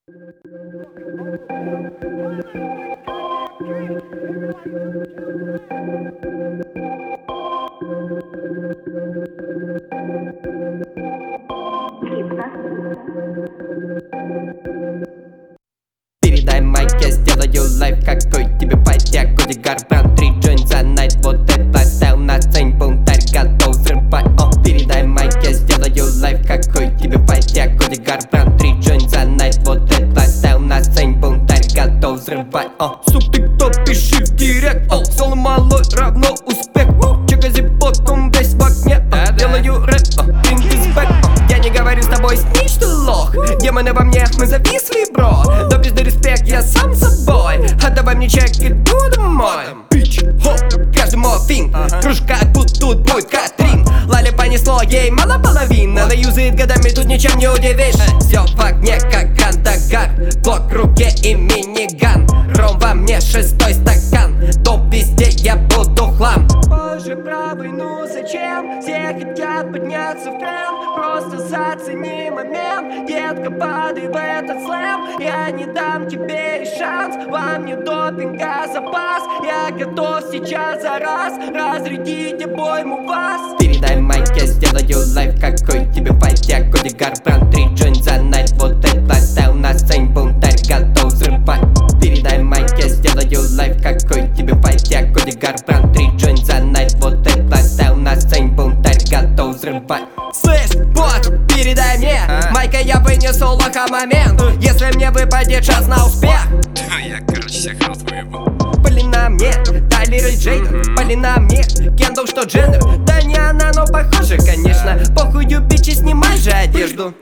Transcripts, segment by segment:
Передай майк, я сделаю лайф. Какой тебе пайп, я Кодигар, бранд 3 joint за найт. Вот это стайл на сцене, бунтарь готов взрывать. Передай майк, я сделаю лайф. Какой тебе пайп, я Кодигар, бранд 3 joint за найт. Вот это стайл на сцене, бунтарь готов взрывать. Суп, ты кто, пиши в директ. Соло малой равно успех. Чекай зипотом весь в огне. Делаю рэп, drink is back. Я не говорю с тобой, снишь ты лох. Демоны во мне, мы зависли, бро. Да пизды респект, я сам собой. Отдавай мне чек, иду домой. Бич, хоп, каждый морфин. Кружка, тут будет Катрин. Лали понесло, ей мало половины. Она юзает годами, тут ничем не удивишь. Все в огне, как Кандагар. Блок в руке и миниган. Ром во мне, 6-й стакан. Топ везде, я буду хлам. Боже правый, ну зачем? Все хотят подняться в тренд. Просто зацени момент. Детка, падай в этот слэм. Я не дам тебе и шанс. Вам не допинга запас. Я готов сейчас за раз разрядить обойму вас. Передай майк, я сделаю лайф. Какой тебе файт, я Кодигар, бранд 3 joint за найт. Вот это стайл на сцене, бунтарь готов взрывать. Передай майк, я сделаю лайф. Какой тебе файт, я Кодигар, бранд 3 joint за найт. Вот это стайл на сцене, бунтарь готов взрывать. Слышь, бот, передай мне майка, я вынесу лоха момент. Если мне выпадет шанс на успех, Я, короче, всех раз выебал. пали на мне, Тайлер и Джейден. Пали на мне, Кендалл, что Дженнер. Да не она, но похоже, конечно. Похую, бичи, снимай же одежду.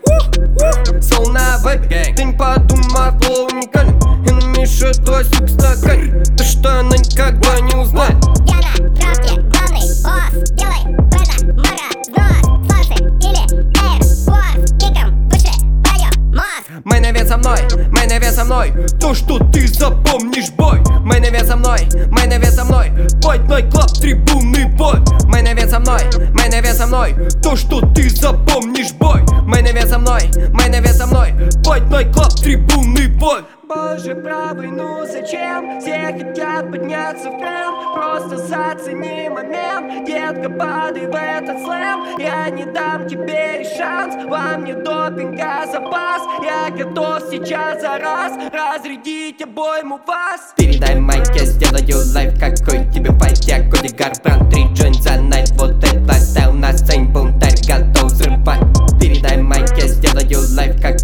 Сол на вайпе, ты не подумай, флоу уникален. И намешает лосик в стакане. Ты что, она никогда не узнает. Я на тропке, главный босс. Делай бета, мага, взнос. Сланцы или Air Force. Киком выше, даем мозг. Мейн-эвент со мной, мейн-эвент со мной. То, что ты запомнишь, бой. Мейн-эвент со мной, мейн-эвент со мной. Fight Night Club, трибунный бой. Мейн-эвент со мной, мейн-эвент со мной. То, что ты запомнишь, бой. Мейн-эвент со мной, мейн-эвент со мной. Fight Night Club, трибунный бой. Боже правый, ну зачем? Все хотят подняться в тренд. Просто зацени момент. Детка, падай в этот слэм. Я не дам тебе и шанс. Вам не допинга запас. Я готов сейчас за раз разрядить обойму вас. Передай майк, я сделаю лайф. Какой тебе файт, я Кодигар, бранд 3 joint за найт. Вот это стайл на сцене, бунтарь готов взрывать. Передай майк, я сделаю лайф.